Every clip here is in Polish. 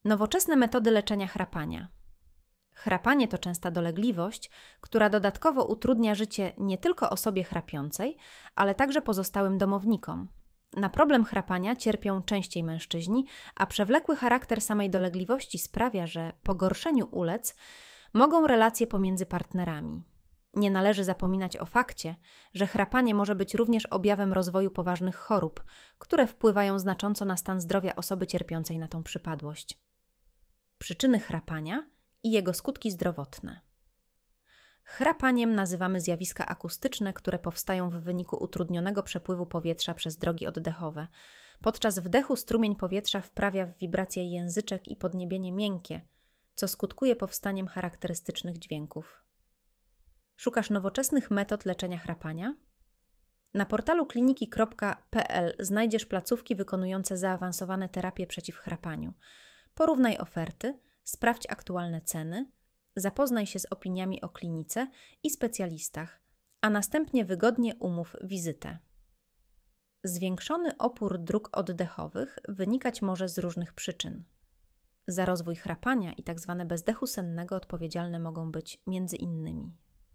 Nowoczesne metody leczenia chrapania. Chrapanie to częsta dolegliwość, która dodatkowo utrudnia życie nie tylko osobie chrapiącej, ale także pozostałym domownikom. Na problem chrapania cierpią częściej mężczyźni, a przewlekły charakter samej dolegliwości sprawia, że pogorszeniu ulec mogą relacje pomiędzy partnerami. Nie należy zapominać o fakcie, że chrapanie może być również objawem rozwoju poważnych chorób, które wpływają znacząco na stan zdrowia osoby cierpiącej na tą przypadłość. Przyczyny chrapania i jego skutki zdrowotne. Chrapaniem nazywamy zjawiska akustyczne, które powstają w wyniku utrudnionego przepływu powietrza przez drogi oddechowe. Podczas wdechu strumień powietrza wprawia w wibracje języczek i podniebienie miękkie, co skutkuje powstaniem charakterystycznych dźwięków. Szukasz nowoczesnych metod leczenia chrapania? Na portalu kliniki.pl znajdziesz placówki wykonujące zaawansowane terapie przeciw chrapaniu. Porównaj oferty, sprawdź aktualne ceny, zapoznaj się z opiniami o klinice i specjalistach, a następnie wygodnie umów wizytę. Zwiększony opór dróg oddechowych wynikać może z różnych przyczyn. Za rozwój chrapania i tzw. bezdechu sennego odpowiedzialne mogą być m.in.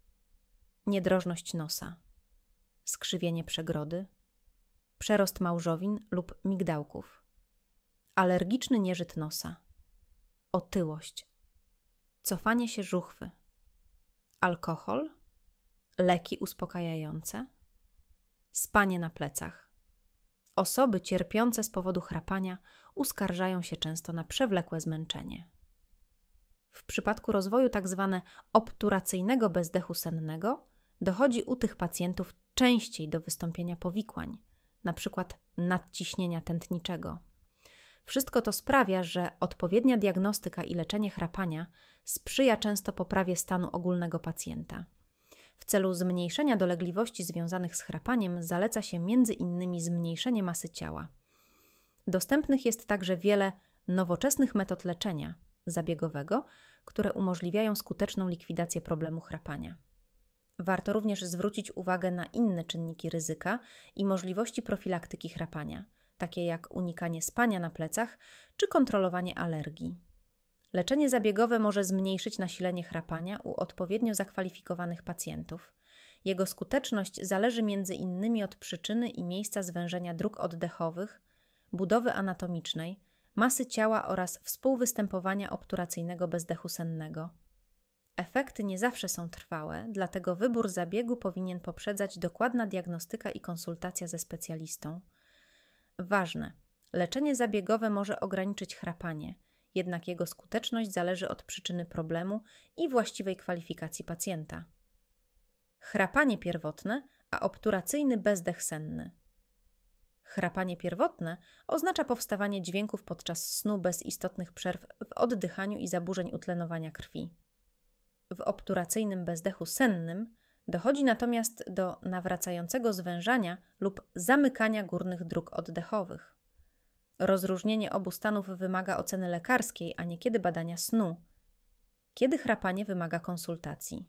niedrożność nosa, skrzywienie przegrody, przerost małżowin lub migdałków, alergiczny nieżyt nosa, otyłość, cofanie się żuchwy, alkohol, leki uspokajające, spanie na plecach. Osoby cierpiące z powodu chrapania uskarżają się często na przewlekłe zmęczenie. W przypadku rozwoju tzw. obturacyjnego bezdechu sennego dochodzi u tych pacjentów częściej do wystąpienia powikłań, np. nadciśnienia tętniczego. Wszystko to sprawia, że odpowiednia diagnostyka i leczenie chrapania sprzyja często poprawie stanu ogólnego pacjenta. W celu zmniejszenia dolegliwości związanych z chrapaniem zaleca się m.in. zmniejszenie masy ciała. Dostępnych jest także wiele nowoczesnych metod leczenia zabiegowego, które umożliwiają skuteczną likwidację problemu chrapania. Warto również zwrócić uwagę na inne czynniki ryzyka i możliwości profilaktyki chrapania, takie jak unikanie spania na plecach czy kontrolowanie alergii. Leczenie zabiegowe może zmniejszyć nasilenie chrapania u odpowiednio zakwalifikowanych pacjentów. Jego skuteczność zależy m.in. od przyczyny i miejsca zwężenia dróg oddechowych, budowy anatomicznej, masy ciała oraz współwystępowania obturacyjnego bezdechu sennego. Efekty nie zawsze są trwałe, dlatego wybór zabiegu powinien poprzedzać dokładna diagnostyka i konsultacja ze specjalistą. Ważne, leczenie zabiegowe może ograniczyć chrapanie, jednak jego skuteczność zależy od przyczyny problemu i właściwej kwalifikacji pacjenta. Chrapanie pierwotne, a obturacyjny bezdech senny. Chrapanie pierwotne oznacza powstawanie dźwięków podczas snu bez istotnych przerw w oddychaniu i zaburzeń utlenowania krwi. W obturacyjnym bezdechu sennym dochodzi natomiast do nawracającego zwężania lub zamykania górnych dróg oddechowych. Rozróżnienie obu stanów wymaga oceny lekarskiej, a niekiedy badania snu. Kiedy chrapanie wymaga konsultacji?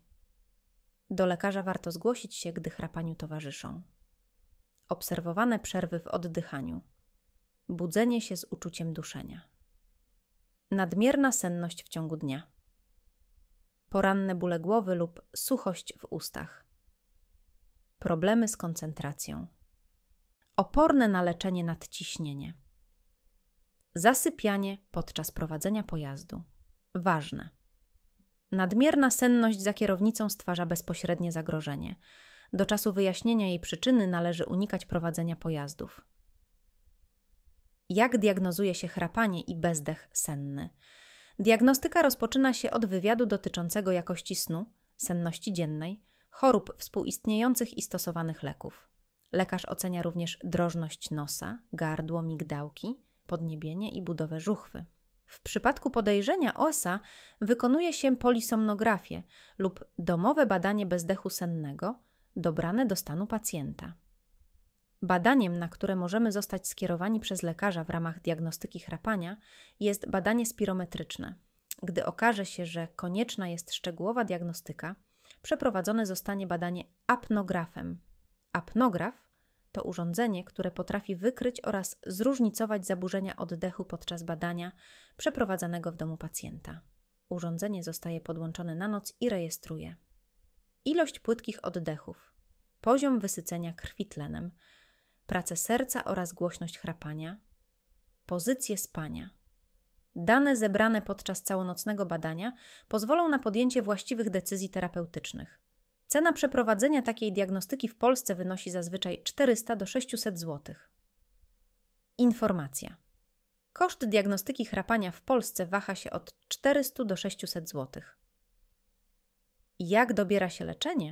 Do lekarza warto zgłosić się, gdy chrapaniu towarzyszą. Obserwowane przerwy w oddychaniu. Budzenie się z uczuciem duszenia. Nadmierna senność w ciągu dnia. Poranne bóle głowy lub suchość w ustach. Problemy z koncentracją. Oporne na leczenie nadciśnienie. Zasypianie podczas prowadzenia pojazdu. Ważne. Nadmierna senność za kierownicą stwarza bezpośrednie zagrożenie. Do czasu wyjaśnienia jej przyczyny należy unikać prowadzenia pojazdów. Jak diagnozuje się chrapanie i bezdech senny? Diagnostyka rozpoczyna się od wywiadu dotyczącego jakości snu, senności dziennej, chorób współistniejących i stosowanych leków. Lekarz ocenia również drożność nosa, gardło, migdałki, podniebienie i budowę żuchwy. W przypadku podejrzenia OSA wykonuje się polisomnografię lub domowe badanie bezdechu sennego dobrane do stanu pacjenta. Badaniem, na które możemy zostać skierowani przez lekarza w ramach diagnostyki chrapania, jest badanie spirometryczne. Gdy okaże się, że konieczna jest szczegółowa diagnostyka, przeprowadzone zostanie badanie apnografem. Apnograf to urządzenie, które potrafi wykryć oraz zróżnicować zaburzenia oddechu podczas badania przeprowadzanego w domu pacjenta. Urządzenie zostaje podłączone na noc i rejestruje ilość płytkich oddechów, poziom wysycenia krwi tlenem, pracę serca oraz głośność chrapania, pozycję spania. Dane zebrane podczas całonocnego badania pozwolą na podjęcie właściwych decyzji terapeutycznych. Cena przeprowadzenia takiej diagnostyki w Polsce wynosi zazwyczaj 400 do 600 zł. Informacja. Koszt diagnostyki chrapania w Polsce waha się od 400 do 600 zł. Jak dobiera się leczenie?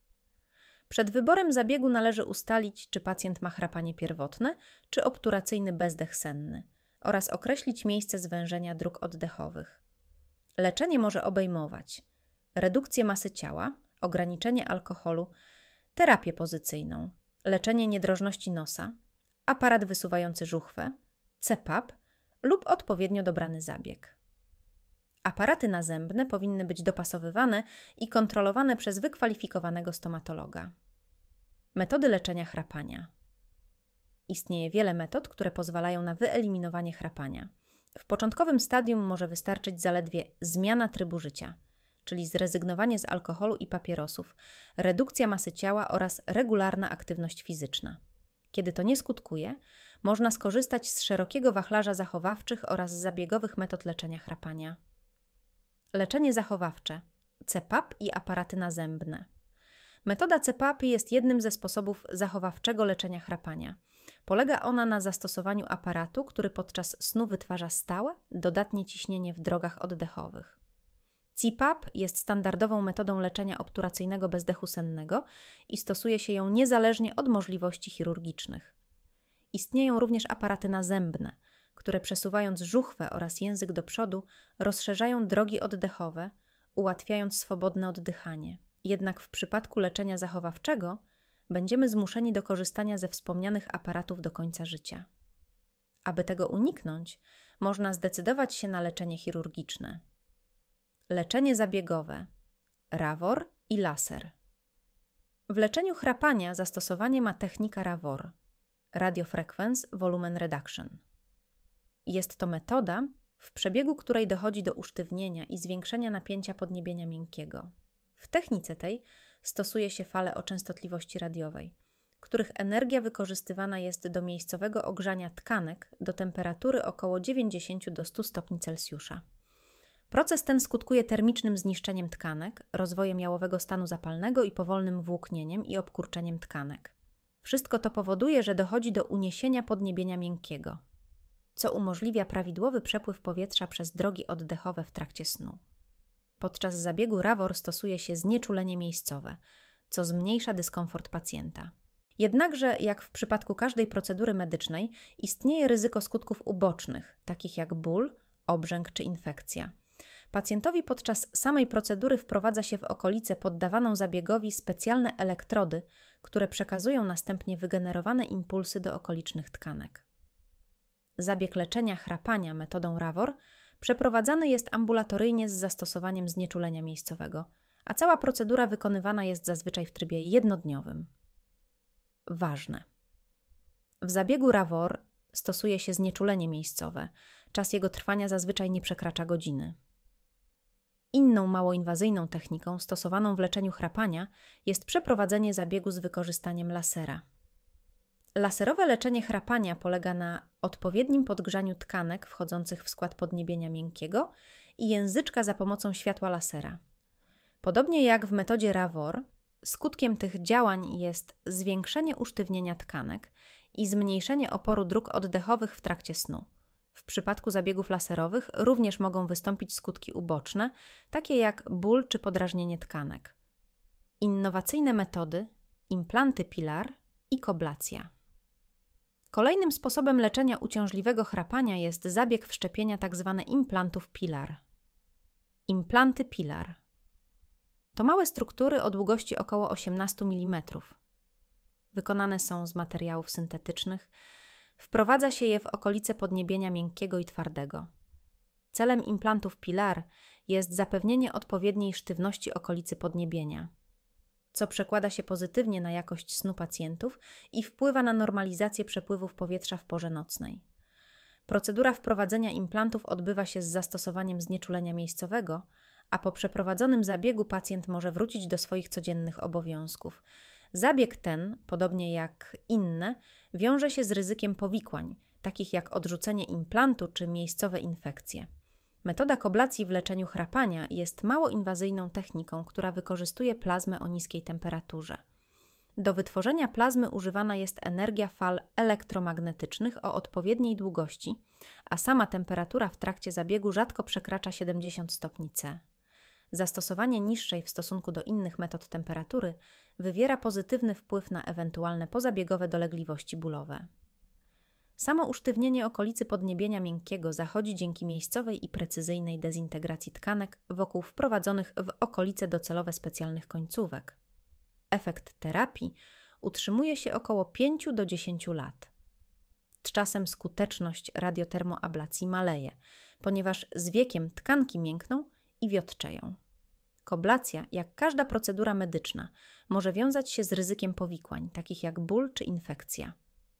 Przed wyborem zabiegu należy ustalić, czy pacjent ma chrapanie pierwotne, czy obturacyjny bezdech senny oraz określić miejsce zwężenia dróg oddechowych. Leczenie może obejmować redukcję masy ciała, ograniczenie alkoholu, terapię pozycyjną, leczenie niedrożności nosa, aparat wysuwający żuchwę, CPAP lub odpowiednio dobrany zabieg. Aparaty nazębne powinny być dopasowywane i kontrolowane przez wykwalifikowanego stomatologa. Metody leczenia chrapania. Istnieje wiele metod, które pozwalają na wyeliminowanie chrapania. W początkowym stadium może wystarczyć zaledwie zmiana trybu życia, czyli zrezygnowanie z alkoholu i papierosów, redukcja masy ciała oraz regularna aktywność fizyczna. Kiedy to nie skutkuje, można skorzystać z szerokiego wachlarza zachowawczych oraz zabiegowych metod leczenia chrapania. Leczenie zachowawcze, CPAP i aparaty nazębne. Metoda CPAP jest jednym ze sposobów zachowawczego leczenia chrapania. Polega ona na zastosowaniu aparatu, który podczas snu wytwarza stałe, dodatnie ciśnienie w drogach oddechowych. CPAP jest standardową metodą leczenia obturacyjnego bezdechu sennego i stosuje się ją niezależnie od możliwości chirurgicznych. Istnieją również aparaty nazębne, które przesuwając żuchwę oraz język do przodu rozszerzają drogi oddechowe, ułatwiając swobodne oddychanie. Jednak w przypadku leczenia zachowawczego będziemy zmuszeni do korzystania ze wspomnianych aparatów do końca życia. Aby tego uniknąć, można zdecydować się na leczenie chirurgiczne. Leczenie zabiegowe, RAVOR i laser. W leczeniu chrapania zastosowanie ma technika RAVOR, Radio Frequency Volume Reduction. Jest to metoda, w przebiegu której dochodzi do usztywnienia i zwiększenia napięcia podniebienia miękkiego. W technice tej stosuje się fale o częstotliwości radiowej, których energia wykorzystywana jest do miejscowego ogrzania tkanek do temperatury około 90 do 100 stopni Celsjusza. Proces ten skutkuje termicznym zniszczeniem tkanek, rozwojem jałowego stanu zapalnego i powolnym włóknieniem i obkurczeniem tkanek. Wszystko to powoduje, że dochodzi do uniesienia podniebienia miękkiego, co umożliwia prawidłowy przepływ powietrza przez drogi oddechowe w trakcie snu. Podczas zabiegu RAVOR stosuje się znieczulenie miejscowe, co zmniejsza dyskomfort pacjenta. Jednakże, jak w przypadku każdej procedury medycznej, istnieje ryzyko skutków ubocznych, takich jak ból, obrzęk czy infekcja. Pacjentowi podczas samej procedury wprowadza się w okolicę poddawaną zabiegowi specjalne elektrody, które przekazują następnie wygenerowane impulsy do okolicznych tkanek. Zabieg leczenia chrapania metodą RAVOR przeprowadzany jest ambulatoryjnie z zastosowaniem znieczulenia miejscowego, a cała procedura wykonywana jest zazwyczaj w trybie jednodniowym. Ważne. W zabiegu RAVOR stosuje się znieczulenie miejscowe. Czas jego trwania zazwyczaj nie przekracza godziny. Inną mało inwazyjną techniką stosowaną w leczeniu chrapania jest przeprowadzenie zabiegu z wykorzystaniem lasera. Laserowe leczenie chrapania polega na odpowiednim podgrzaniu tkanek wchodzących w skład podniebienia miękkiego i języczka za pomocą światła lasera. Podobnie jak w metodzie RAVOR, skutkiem tych działań jest zwiększenie usztywnienia tkanek i zmniejszenie oporu dróg oddechowych w trakcie snu. W przypadku zabiegów laserowych również mogą wystąpić skutki uboczne, takie jak ból czy podrażnienie tkanek. Innowacyjne metody, implanty pilar i koblacja. Kolejnym sposobem leczenia uciążliwego chrapania jest zabieg wszczepienia tzw. implantów pilar. Implanty pilar to małe struktury o długości około 18 mm. Wykonane są z materiałów syntetycznych. Wprowadza się je w okolice podniebienia miękkiego i twardego. Celem implantów pilar jest zapewnienie odpowiedniej sztywności okolicy podniebienia. co przekłada się pozytywnie na jakość snu pacjentów i wpływa na normalizację przepływów powietrza w porze nocnej. Procedura wprowadzenia implantów odbywa się z zastosowaniem znieczulenia miejscowego, a po przeprowadzonym zabiegu pacjent może wrócić do swoich codziennych obowiązków. Zabieg ten, podobnie jak inne, wiąże się z ryzykiem powikłań, takich jak odrzucenie implantu czy miejscowe infekcje. Metoda koblacji w leczeniu chrapania jest mało inwazyjną techniką, która wykorzystuje plazmę o niskiej temperaturze. Do wytworzenia plazmy używana jest energia fal elektromagnetycznych o odpowiedniej długości, a sama temperatura w trakcie zabiegu rzadko przekracza 70 stopni C. Zastosowanie niższej w stosunku do innych metod temperatury wywiera pozytywny wpływ na ewentualne pozabiegowe dolegliwości bólowe. Samo usztywnienie okolicy podniebienia miękkiego zachodzi dzięki miejscowej i precyzyjnej dezintegracji tkanek wokół wprowadzonych w okolice docelowe specjalnych końcówek. Efekt terapii utrzymuje się około 5 do 10 lat. Z czasem skuteczność radiotermoablacji maleje, ponieważ z wiekiem tkanki miękną i wiotczeją. Koblacja, jak każda procedura medyczna, może wiązać się z ryzykiem powikłań, takich jak ból czy infekcja.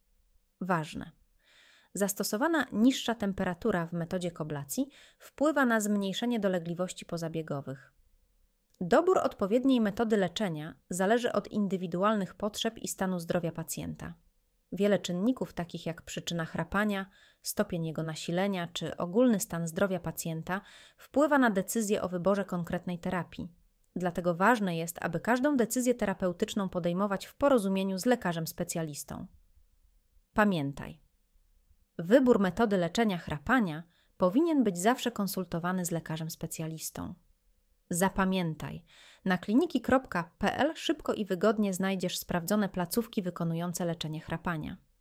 Ważne. Zastosowana niższa temperatura w metodzie koblacji wpływa na zmniejszenie dolegliwości pozabiegowych. Dobór odpowiedniej metody leczenia zależy od indywidualnych potrzeb i stanu zdrowia pacjenta. Wiele czynników, takich jak przyczyna chrapania, stopień jego nasilenia czy ogólny stan zdrowia pacjenta, wpływa na decyzję o wyborze konkretnej terapii. Dlatego ważne jest, aby każdą decyzję terapeutyczną podejmować w porozumieniu z lekarzem specjalistą. Pamiętaj, wybór metody leczenia chrapania powinien być zawsze konsultowany z lekarzem specjalistą. Zapamiętaj, na kliniki.pl szybko i wygodnie znajdziesz sprawdzone placówki wykonujące leczenie chrapania.